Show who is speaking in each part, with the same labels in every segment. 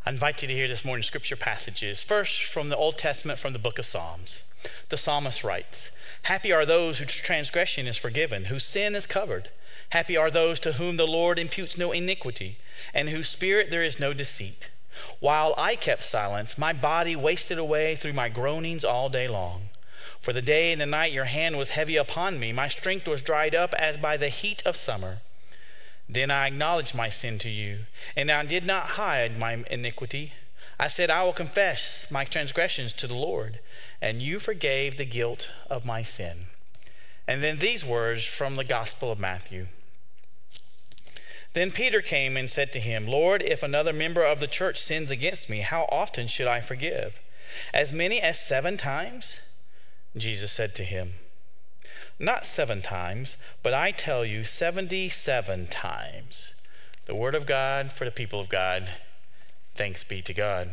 Speaker 1: I invite you to hear this morning's scripture passages. First, from the Old Testament, from the book of Psalms. The psalmist writes, "Happy are those whose transgression is forgiven, whose sin is covered. Happy are those to whom the Lord imputes no iniquity, and whose spirit there is no deceit. While I kept silence, my body wasted away through my groanings all day long. For the day and the night your hand was heavy upon me. My strength was dried up as by the heat of summer. Then I acknowledged my sin to you, and I did not hide my iniquity. I said, I will confess my transgressions to the Lord, and you forgave the guilt of my sin." And then these words from the Gospel of Matthew. "Then Peter came and said to him, 'Lord, if another member of the church sins against me, how often should I forgive? As many as 7 times?' Jesus said to him, 'Not 7 times, but I tell you 77 times. The word of God for the people of God. Thanks be to God.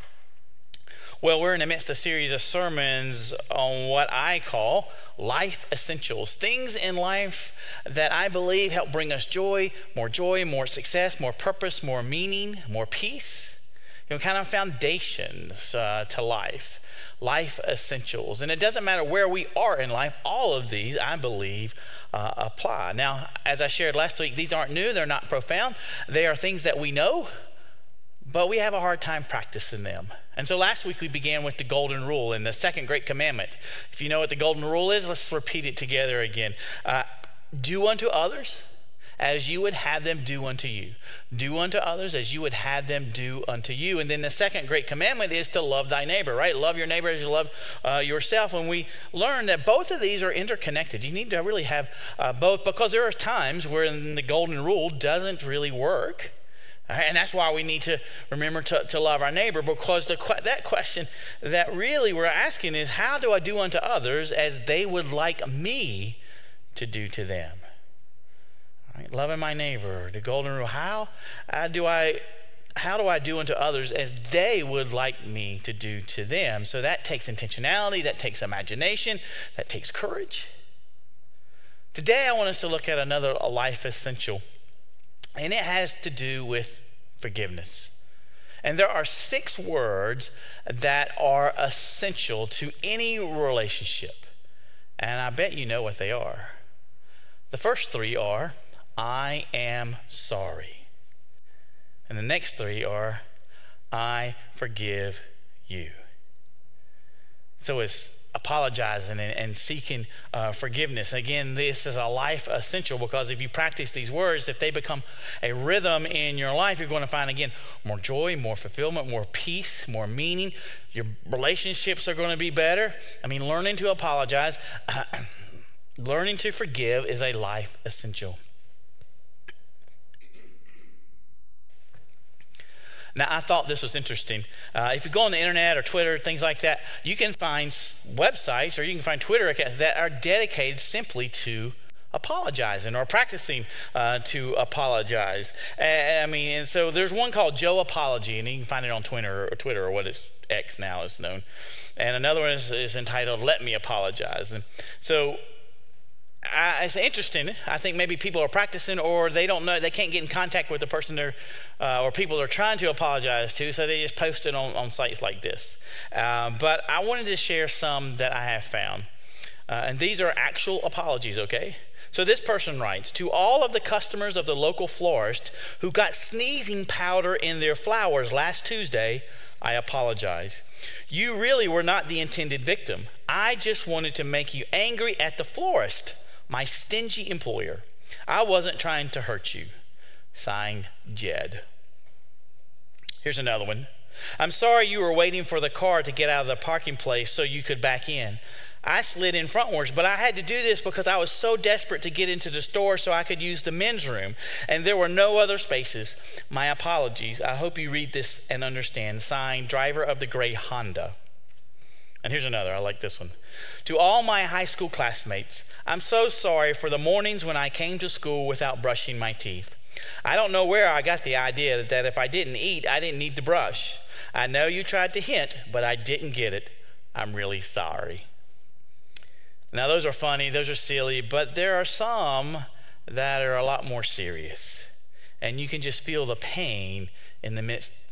Speaker 1: Well, we're in the midst of a series of sermons on what I call life essentials. Things in life that I believe help bring us joy, more success, more purpose, more meaning, more peace. Kind of foundations to life. Life essentials. And it doesn't matter where we are in life, all of these, I believe, apply. Now, as I shared last week, these aren't new, they're not profound. They are things that we know, but we have a hard time practicing them. And so last week we began with the golden rule and the second great commandment. If you know what the golden rule is, let's repeat it together again. Do unto others as you would have them do unto you. Do unto others as you would have them do unto you. And then the second great commandment is to love thy neighbor, right? Love your neighbor as you love yourself. And we learned that both of these are interconnected. You need to really have both, because there are times when the golden rule doesn't really work. And that's why we need to remember to love our neighbor, because that question that really we're asking is, how do I do unto others as they would like me to do to them? Right? Loving my neighbor, the golden rule. How do I do unto others as they would like me to do to them? So that takes intentionality, that takes imagination, that takes courage. Today I want us to look at another life essential. And it has to do with forgiveness. And there are 6 words that are essential to any relationship. And I bet you know what they are. The first 3 are, I am sorry. And the next 3 are, I forgive you. So it's apologizing and seeking forgiveness. Again, this is a life essential, because if you practice these words, if they become a rhythm in your life, you're going to find, again, more joy, more fulfillment, more peace, more meaning. Your relationships are going to be better. Learning to apologize, learning to forgive is a life essential. Now, I thought this was interesting. If you go on the internet or Twitter, things like that, you can find websites or you can find Twitter accounts that are dedicated simply to apologizing or practicing to apologize. And so there's one called Joe Apology, and you can find it on Twitter or what is X now is known. And another one is entitled Let Me Apologize. And so it's interesting. I think maybe people are practicing, or they don't know, they can't get in contact with the person or people they're trying to apologize to, so they just post it on sites like this. But I wanted to share some that I have found. And these are actual apologies, okay? So this person writes, "To all of the customers of the local florist who got sneezing powder in their flowers last Tuesday, I apologize. You really were not the intended victim. I just wanted to make you angry at the florist, my stingy employer. I wasn't trying to hurt you. Signed, Jed." Here's another one. "I'm sorry you were waiting for the car to get out of the parking place so you could back in. I slid in frontwards, but I had to do this because I was so desperate to get into the store so I could use the men's room, and there were no other spaces. My apologies. I hope you read this and understand. Signed, driver of the gray Honda." And here's another. I like this one. "To all my high school classmates, I'm so sorry for the mornings when I came to school without brushing my teeth. I don't know where I got the idea that if I didn't eat, I didn't need to brush. I know you tried to hint, but I didn't get it. I'm really sorry." Now, those are funny, those are silly, but there are some that are a lot more serious. And you can just feel the pain in the midst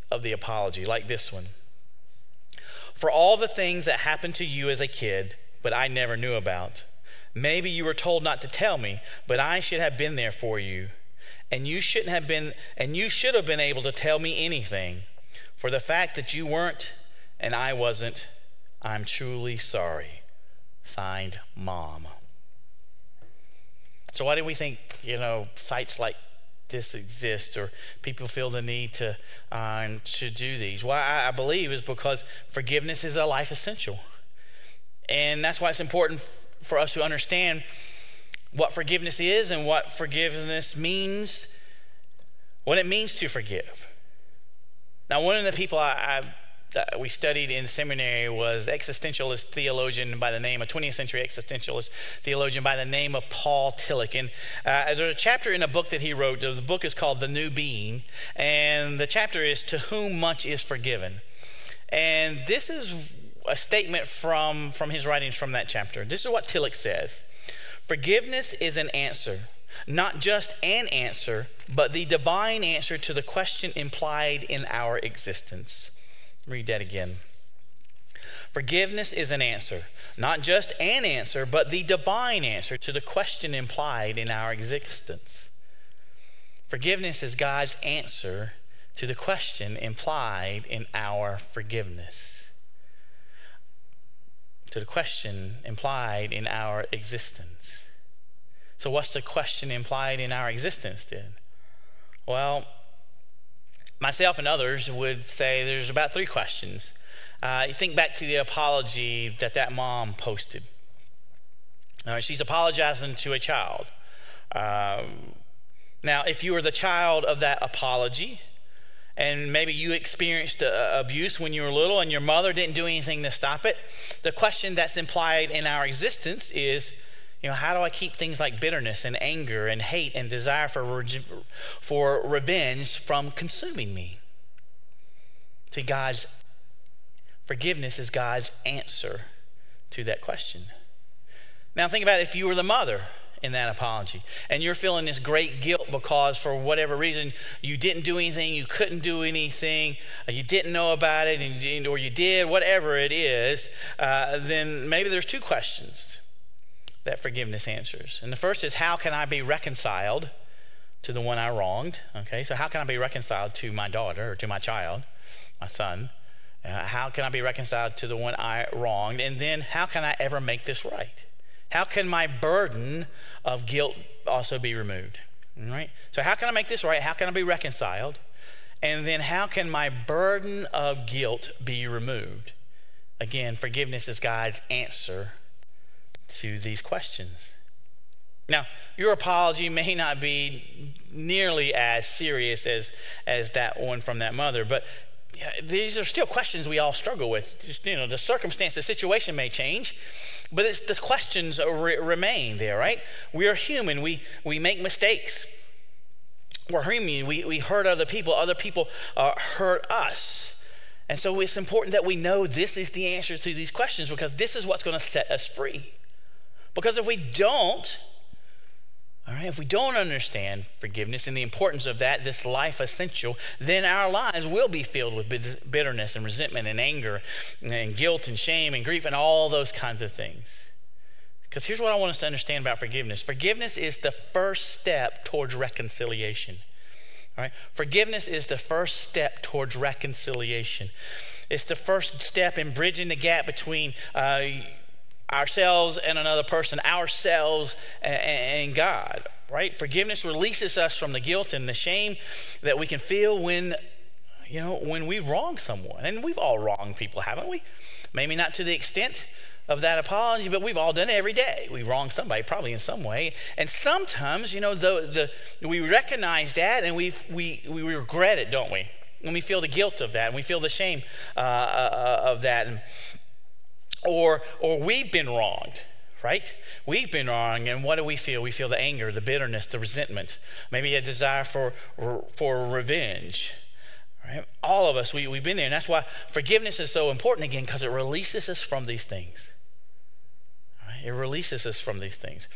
Speaker 1: of the apology, like this one. For all the things that happened to you as a kid, but I never knew about. Maybe you were told not to tell me, but I should have been there for you. And you should have been able to tell me anything. For the fact that you weren't and I wasn't, I'm truly sorry. Signed, Mom. So why do we think, sites like this exist, or people feel the need to do these? Well, I believe is because forgiveness is a life essential. And that's why it's important for us to understand what forgiveness is and what forgiveness means, what it means to forgive. Now, one of the people we studied in seminary was existentialist theologian by the name of 20th century existentialist theologian by the name of Paul Tillich. And there's a chapter in a book that he wrote. The book is called The New Being, and the chapter is To Whom Much is Forgiven. And this is a statement from his writings from that chapter. This is what Tillich says. Forgiveness is an answer, not just an answer, but the divine answer to the question implied in our existence. Read that again. Forgiveness is an answer, not just an answer, but the divine answer to the question implied in our existence. Forgiveness is God's answer to the question implied in our forgiveness, to the question implied in our existence. So what's the question implied in our existence then? Well, myself and others would say there's about 3 questions. You think back to the apology that mom posted. She's apologizing to a child. Now, if you were the child of that apology, and maybe you experienced abuse when you were little and your mother didn't do anything to stop it, the question that's implied in our existence is, how do I keep things like bitterness and anger and hate and desire for revenge from consuming me? See, God's forgiveness is God's answer to that question. Now think about if you were the mother in that apology and you're feeling this great guilt because for whatever reason you didn't do anything, you couldn't do anything, you didn't know about it, or you did, whatever it is, then maybe there's 2 questions that forgiveness answers. And the first is, how can I be reconciled to the one I wronged? Okay, so how can I be reconciled to my daughter or to my child, my son? How can I be reconciled to the one I wronged? And then how can I ever make this right? How can my burden of guilt also be removed? All right? So how can I make this right? How can I be reconciled? And then how can my burden of guilt be removed? Again, forgiveness is God's answer to these questions. Now, your apology may not be nearly as serious as that one from that mother, but these are still questions we all struggle with. Just, the circumstance, the situation may change, but the questions remain there, right? We are human. We make mistakes. We're human. We hurt other people hurt us. And so it's important that we know this is the answer to these questions, because this is what's going to set us free. Because if we don't, if we don't understand forgiveness and the importance of that, this life essential, then our lives will be filled with bitterness and resentment and anger and guilt and shame and grief and all those kinds of things. Because here's what I want us to understand about forgiveness. Forgiveness is the first step towards reconciliation. All right? Forgiveness is the first step towards reconciliation. It's the first step in bridging the gap between ourselves and another person, ourselves and God, right? Forgiveness releases us from the guilt and the shame that we can feel when we've wronged someone. And we've all wronged people, haven't we? Maybe not to the extent of that apology, but we've all done it every day. We wrong somebody probably in some way. And sometimes, we recognize that and we regret it, don't we? And we feel the guilt of that and we feel the shame of that. Or we've been wronged, right? We've been wronged, and what do we feel? We feel the anger, the bitterness, the resentment, maybe a desire for revenge. Right? All of us, we've been there, and that's why forgiveness is so important again, because it releases us from these things. Right? It releases us from these things.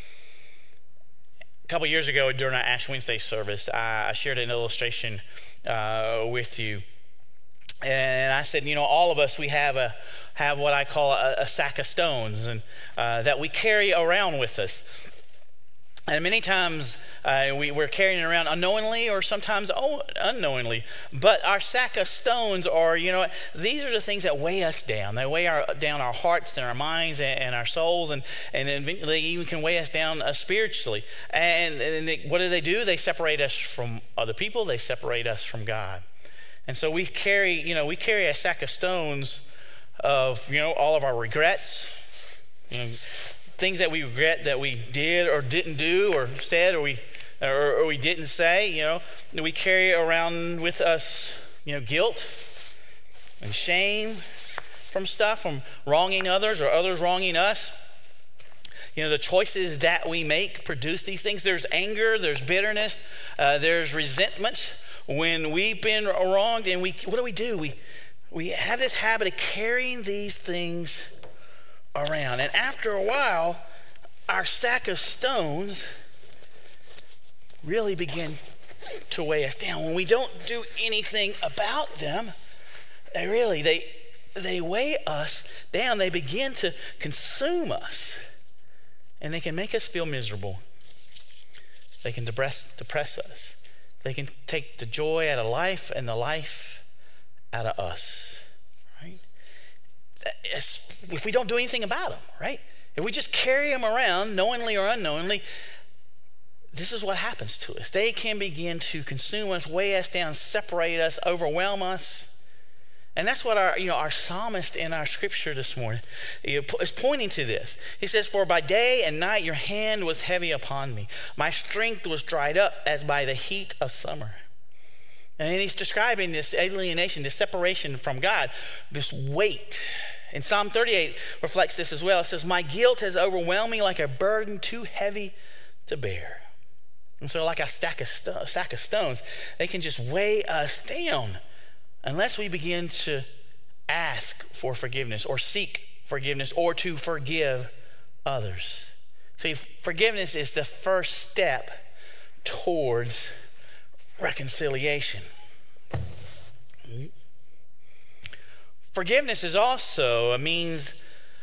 Speaker 1: A couple years ago during our Ash Wednesday service, I shared an illustration with you And I said, all of us, we have what I call a sack of stones, and that we carry around with us. And many times we're carrying it around unknowingly or sometimes unknowingly. But our sack of stones are, these are the things that weigh us down. They weigh down our hearts and our minds and our souls, and eventually they even can weigh us down spiritually. And what do? They separate us from other people. They separate us from God. And so we carry a sack of stones of, all of our regrets, things that we regret that we did or didn't do or said or we didn't say. We carry around with us, guilt and shame from wronging others or others wronging us. The choices that we make produce these things. There's anger, there's bitterness, there's resentment when we've been wronged, and what do? We have this habit of carrying these things around, and after a while, our sack of stones really begin to weigh us down. When we don't do anything about them, they weigh us down. They begin to consume us, and they can make us feel miserable. They can depress us. They can take the joy out of life and the life out of us, right? If we don't do anything about them, right? If we just carry them around, knowingly or unknowingly, this is what happens to us. They can begin to consume us, weigh us down, separate us, overwhelm us. And that's what our psalmist in our scripture this morning is pointing to this. He says, "For by day and night your hand was heavy upon me. My strength was dried up as by the heat of summer." And he's describing this alienation, this separation from God, this weight. And Psalm 38 reflects this as well. It says, "My guilt has overwhelmed me like a burden too heavy to bear." And so like a sack of stones, they can just weigh us down unless we begin to ask for forgiveness or seek forgiveness or to forgive others. See, forgiveness is the first step towards reconciliation. Forgiveness also means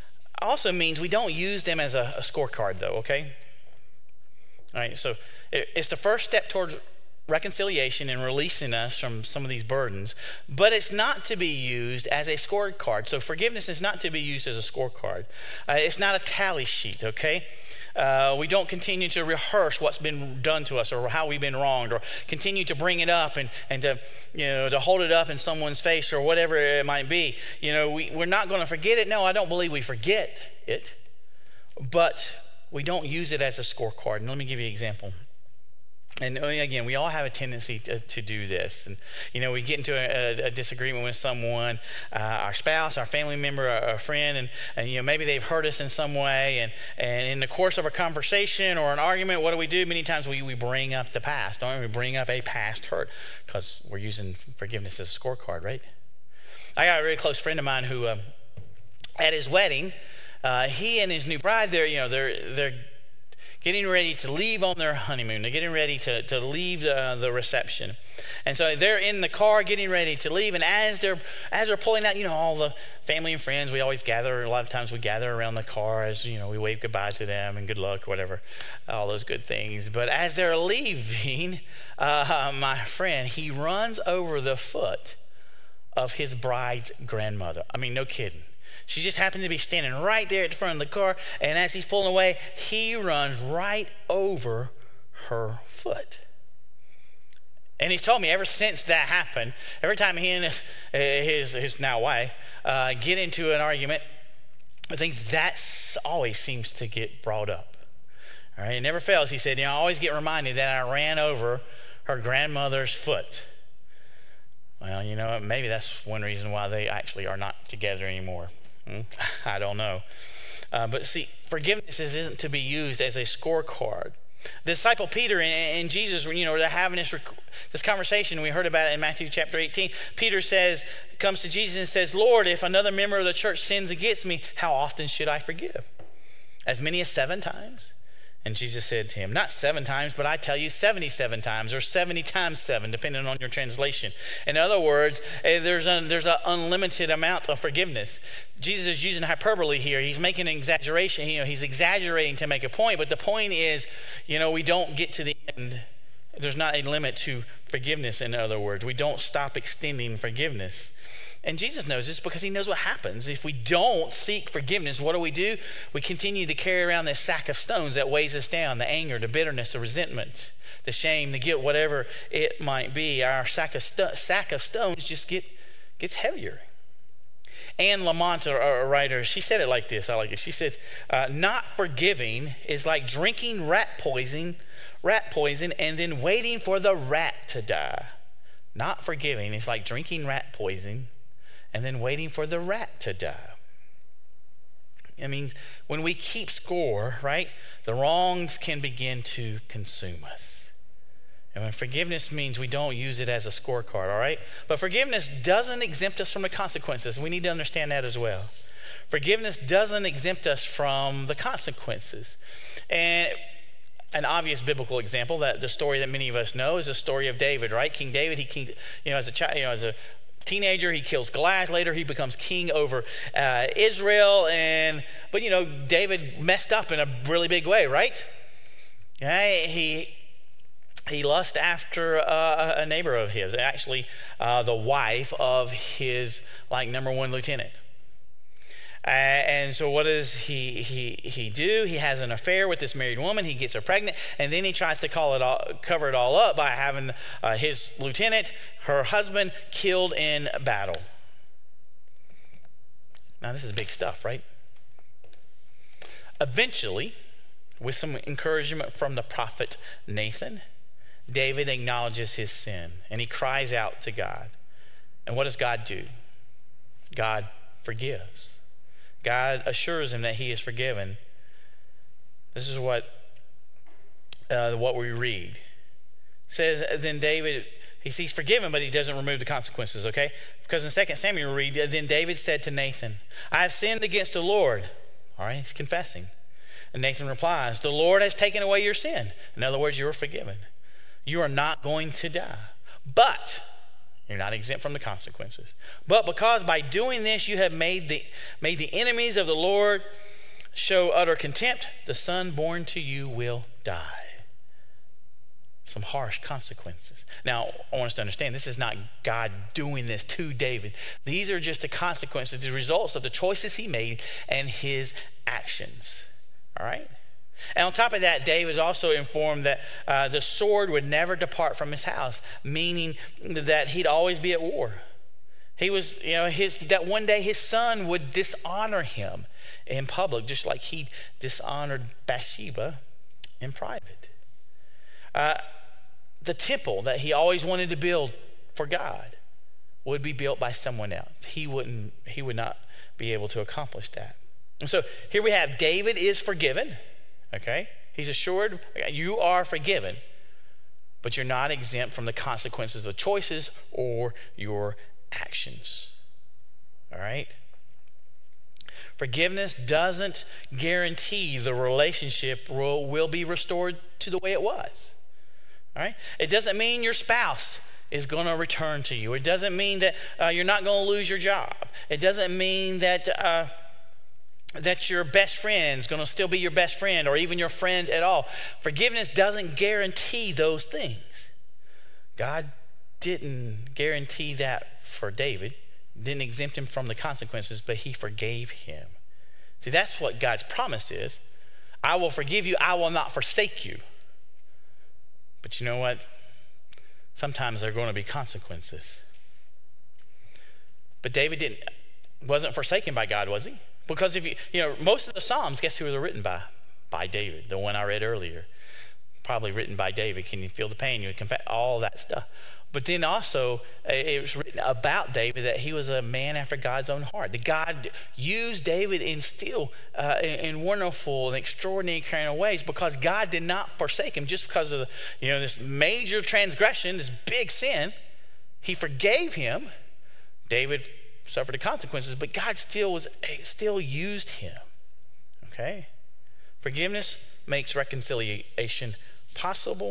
Speaker 1: we don't use them as a scorecard, though, okay? All right, so it's the first step towards reconciliation and releasing us from some of these burdens, but it's not to be used as a scorecard. So forgiveness is not to be used as a scorecard. It's not a tally sheet, okay? We don't continue to rehearse what's been done to us or how we've been wronged, or continue to bring it up and to hold it up in someone's face or whatever it might be. We're not going to forget it. No, I don't believe we forget it, but we don't use it as a scorecard. And let me give you an example. And again, we all have a tendency to do this. And, we get into a disagreement with someone, our spouse, our family member, our friend, and maybe they've hurt us in some way. And in the course of a conversation or an argument, what do? Many times we bring up the past, don't we? We bring up a past hurt because we're using forgiveness as a scorecard, right? I got a really close friend of mine who, at his wedding, he and his new bride, they're getting ready to leave on their honeymoon. They're getting ready to leave the reception. And so they're in the car getting ready to leave. And as they're pulling out, all the family and friends, we always gather. A lot of times we gather around the car as, we wave goodbye to them and good luck, whatever, all those good things. But as they're leaving, my friend, he runs over the foot of his bride's grandmother. I mean, no kidding. She just happened to be standing right there at the front of the car, and as he's pulling away, he runs right over her foot. And he's told me ever since that happened, every time he and his now wife get into an argument, I think that always seems to get brought up. All right, it never fails. He said, I always get reminded that I ran over her grandmother's foot. Well, maybe that's one reason why they actually are not together anymore. I don't know. But see, forgiveness isn't to be used as a scorecard. The disciple Peter and Jesus, they're having this conversation. We heard about it in Matthew chapter 18. Peter comes to Jesus and says, "Lord, if another member of the church sins against me, how often should I forgive? As many as 7 times?" And Jesus said to him, not 7 times, but I tell you 77 times, or 70 times 7, depending on your translation. In other words, there's an unlimited amount of forgiveness. Jesus is using hyperbole here. He's making an exaggeration. He's exaggerating to make a point, but the point is, we don't get to the end. There's not a limit to forgiveness, in other words. We don't stop extending forgiveness. And Jesus knows this because he knows what happens. If we don't seek forgiveness, what do? We continue to carry around this sack of stones that weighs us down, the anger, the bitterness, the resentment, the shame, the guilt, whatever it might be. Our sack of stones just gets heavier. Anne Lamott, a writer, she said it like this. I like it. She said, not forgiving is like drinking rat poison and then waiting for the rat to die. Not forgiving is like drinking rat poison and then waiting for the rat to die. I mean, when we keep score, right, the wrongs can begin to consume us. And when forgiveness means we don't use it as a scorecard, all right? But forgiveness doesn't exempt us from the consequences. We need to understand that as well. Forgiveness doesn't exempt us from the consequences. And an obvious biblical example, that the story that many of us know, is the story of David, right? King David, as a teenager, he kills Goliath. Later, he becomes king over Israel. But David messed up in a really big way, right? He lust after a neighbor of his, actually the wife of his number 1 lieutenant. And so what does he do? He has an affair with this married woman. He gets her pregnant, and then he tries to cover it all up by having his lieutenant, her husband, killed in battle. Now this is big stuff, right? Eventually, with some encouragement from the prophet Nathan, David acknowledges his sin, and he cries out to God. And what does God do? God forgives. God assures him that he is forgiven. This is what we read. It says, then David, he's forgiven, but he doesn't remove the consequences, okay? Because in 2 Samuel we read, then David said to Nathan, I have sinned against the Lord. All right, he's confessing. And Nathan replies, the Lord has taken away your sin. In other words, you are forgiven. You are not going to die. But you're not exempt from the consequences. But because by doing this you have made the enemies of the Lord show utter contempt, the son born to you will die. Some harsh consequences. Now, I want us to understand, this is not God doing this to David. These are just the consequences, the results of the choices he made and his actions. All right? And on top of that, David is also informed that the sword would never depart from his house, meaning that he'd always be at war. He was, that one day his son would dishonor him in public, just like he dishonored Bathsheba in private. The temple that he always wanted to build for God would be built by someone else. He would not be able to accomplish that. And so here we have David is forgiven. Okay? He's assured you are forgiven, but you're not exempt from the consequences of choices or your actions. All right? Forgiveness doesn't guarantee the relationship will be restored to the way it was. All right? It doesn't mean your spouse is going to return to you. It doesn't mean that you're not going to lose your job. It doesn't mean that your best friend is going to still be your best friend or even your friend at all. Forgiveness doesn't guarantee those things. God didn't guarantee that for David, didn't exempt him from the consequences, but he forgave him. See, that's what God's promise is. I will forgive you. I will not forsake you. But you know what? Sometimes there are going to be consequences. But David wasn't forsaken by God, was he? Because if most of the Psalms, guess who they're written by? By David, the one I read earlier. Probably written by David. Can you feel the pain? You confess all that stuff. But then also, it was written about David that he was a man after God's own heart. That God used David in wonderful and extraordinary kind of ways because God did not forsake him just because of this major transgression, this big sin. He forgave him. David suffered the consequences, but God still used him. Okay? Forgiveness makes reconciliation possible.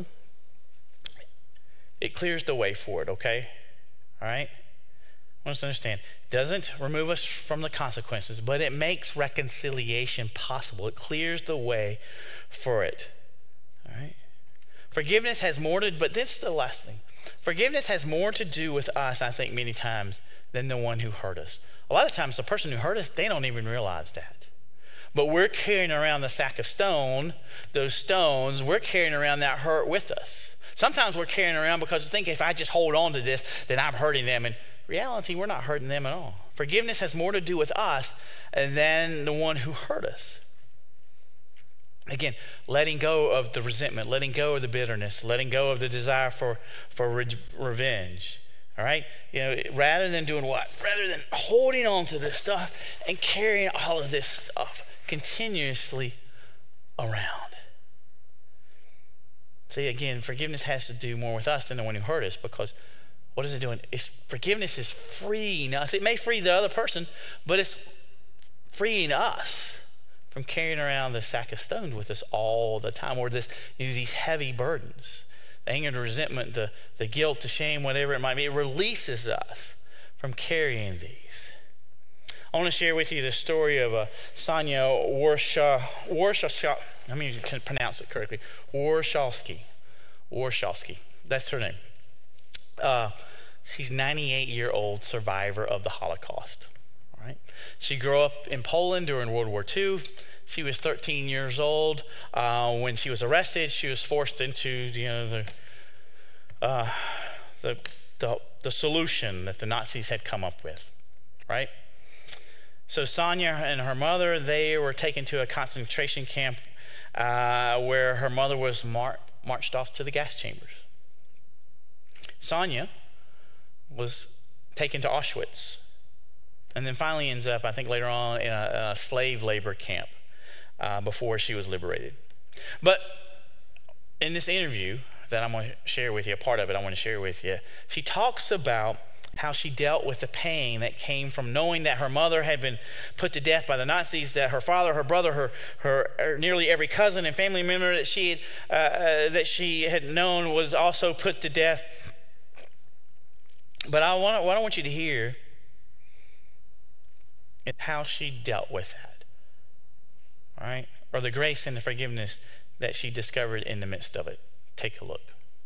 Speaker 1: It clears the way for it, okay? All right? I want us to understand. It doesn't remove us from the consequences, but it makes reconciliation possible. It clears the way for it. All right? Forgiveness has more to, but this is the last thing. Forgiveness has more to do with us, I think, many times, than the one who hurt us. A lot of times, the person who hurt us, they don't even realize that. But we're carrying around the sack of stone, those stones, we're carrying around that hurt with us. Sometimes we're carrying around because we think if I just hold on to this, then I'm hurting them. In reality, we're not hurting them at all. Forgiveness has more to do with us than the one who hurt us. Again, letting go of the resentment, letting go of the bitterness, letting go of the desire for revenge. All right? You know, rather than doing what? Rather than holding on to this stuff and carrying all of this stuff continuously around. See, again, forgiveness has to do more with us than the one who hurt us, because what is it doing? Forgiveness is freeing us. It may free the other person, but it's freeing us from carrying around the sack of stones with us all the time, or these heavy burdens. The anger, the resentment, the guilt, the shame, whatever it might be. It releases us from carrying these. I want to share with you the story of Sonia Warshawski. I mean, you can pronounce it correctly. Warshawski. That's her name. She's a 98-year-old survivor of the Holocaust. All right. She grew up in Poland during World War II. She was 13 years old when she was arrested. She was forced into the solution that the Nazis had come up with. Right. So Sonia and her mother, they were taken to a concentration camp where her mother was marched off to the gas chambers. Sonia was taken to Auschwitz and then finally ends up, I think later on, in a slave labor camp before she was liberated. But in this interview that I'm going to share with you, a part of it I want to share with you, she talks about how she dealt with the pain that came from knowing that her mother had been put to death by the Nazis, that her father, her brother, her nearly every cousin and family member that she had known was also put to death. But what I want you to hear is how she dealt with that. All right? Or the grace and the forgiveness that she discovered in the midst of it. Take a look.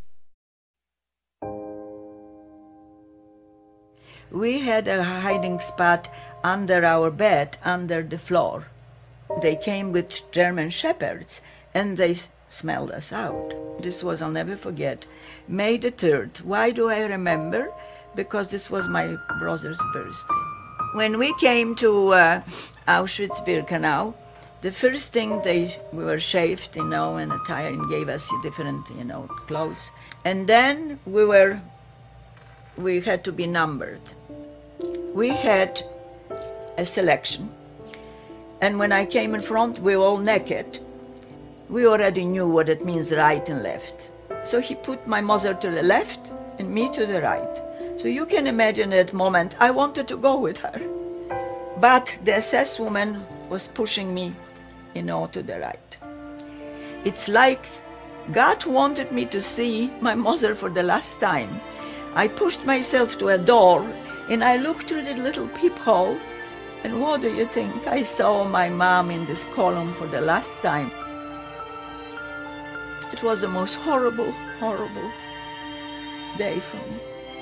Speaker 2: We had a hiding spot under our bed, under the floor. They came with German shepherds and they smelled us out. This was, I'll never forget, May the 3rd. Why do I remember? Because this was my brother's birthday. When we came to Auschwitz-Birkenau, the first thing we were shaved, and attired, and gave us different, clothes. And then we had to be numbered. We had a selection. And when I came in front, we were all naked. We already knew what it means, right and left. So he put my mother to the left and me to the right. So you can imagine that moment, I wanted to go with her. But the SS woman was pushing me, to the right. It's like God wanted me to see my mother for the last time. I pushed myself to a door and I looked through the little peephole, and what do you think? I saw my mom in this column for the last time. It was the most horrible, horrible day for me.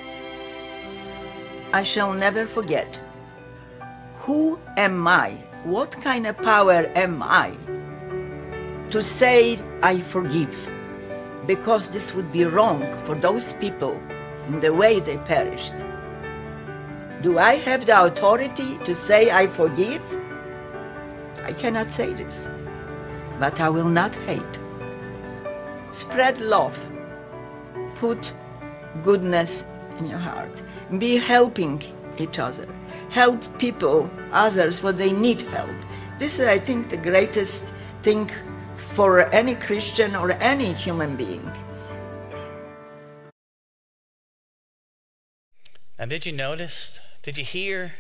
Speaker 2: I shall never forget. Who am I? What kind of power am I to say I forgive? Because this would be wrong for those people in the way they perished. Do I have the authority to say I forgive? I cannot say this, but I will not hate. Spread love. Put goodness in your heart. Be helping each other. Help people, others, when they need help. This is, I think, the greatest thing for any Christian or any human being.
Speaker 1: Now, did you notice? Did you hear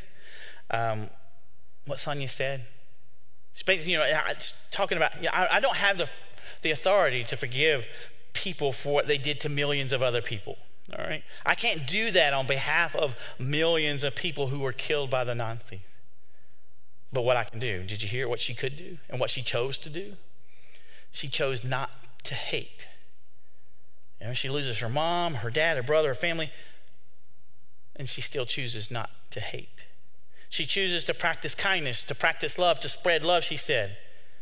Speaker 1: what Sonia said? She's basically, talking about, I don't have the authority to forgive people for what they did to millions of other people. All right? I can't do that on behalf of millions of people who were killed by the Nazis. But what I can do, did you hear what she could do and what she chose to do? She chose not to hate. You know, she loses her mom, her dad, her brother, her family, and she still chooses not to hate. She chooses to practice kindness, to practice love, to spread love, she said.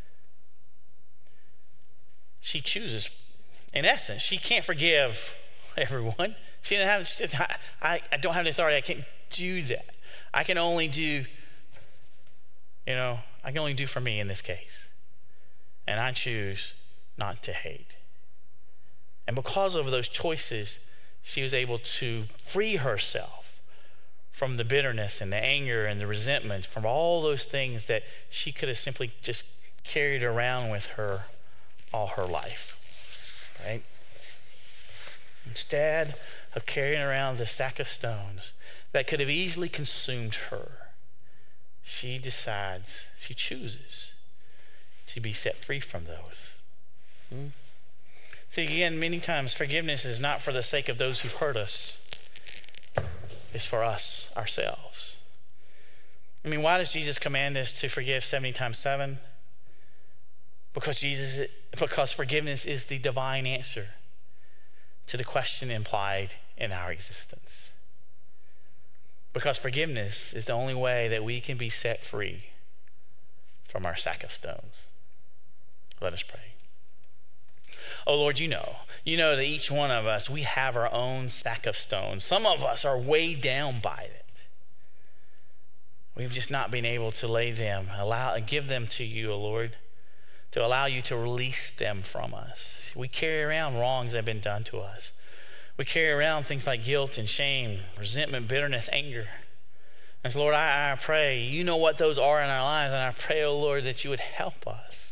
Speaker 1: She chooses, in essence, she can't forgive everyone. She didn't have, I don't have the authority. I can't do that. I can only do for me in this case. And I choose not to hate. And because of those choices, she was able to free herself from the bitterness and the anger and the resentment, from all those things that she could have simply just carried around with her all her life, right? Instead of carrying around the sack of stones that could have easily consumed her, she chooses to be set free from those. See, again, many times forgiveness is not for the sake of those who've hurt us. It's for us, ourselves. I mean, why does Jesus command us to forgive 70 times 7? Because forgiveness is the divine answer to the question implied in our existence. Because forgiveness is the only way that we can be set free from our sack of stones. Let us pray. Oh Lord, you know that each one of us, we have our own sack of stones. Some of us are weighed down by it. We've just not been able to lay them, give them to you, oh Lord, to allow you to release them from us. We carry around wrongs that have been done to us. We carry around things like guilt and shame, resentment, bitterness, anger. And so, Lord, I pray, you know what those are in our lives, and I pray, oh Lord, that you would help us.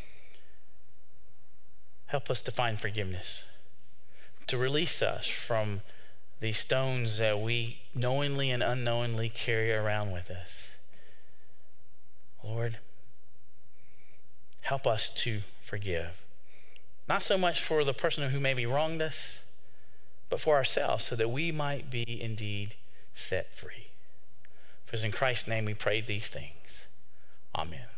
Speaker 1: Help us to find forgiveness, to release us from these stones that we knowingly and unknowingly carry around with us. Lord, help us to forgive. Not so much for the person who maybe wronged us, but for ourselves, so that we might be indeed set free. For it's in Christ's name we pray these things. Amen.